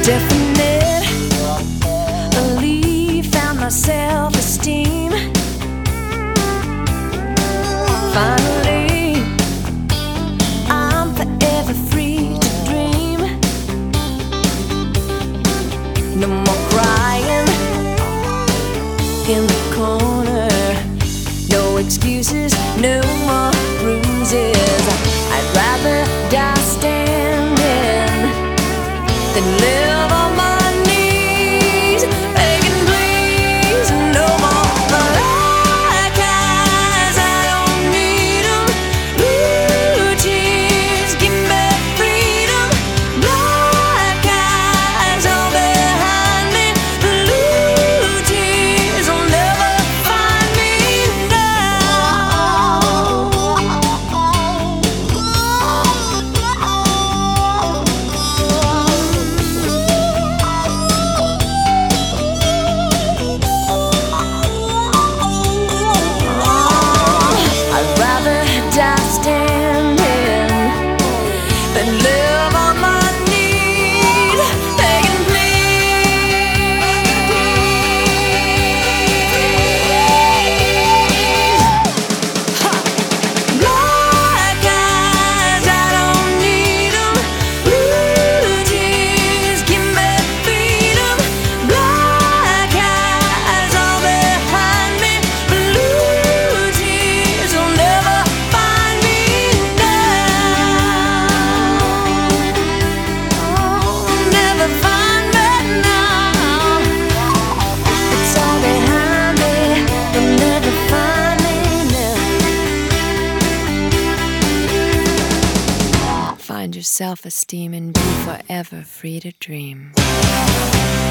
definitely found my self-esteem. Finally, I'm forever free to dream. No more crying in the corner, no excuses, no more bruises. I'd rather die standing than live on my knees, begging please. No more black eyes, I don't need 'em. Blue jeans, give me freedom. Black eyes all behind me. Blue jeans will never find me Find your self-esteem and be forever free to dream.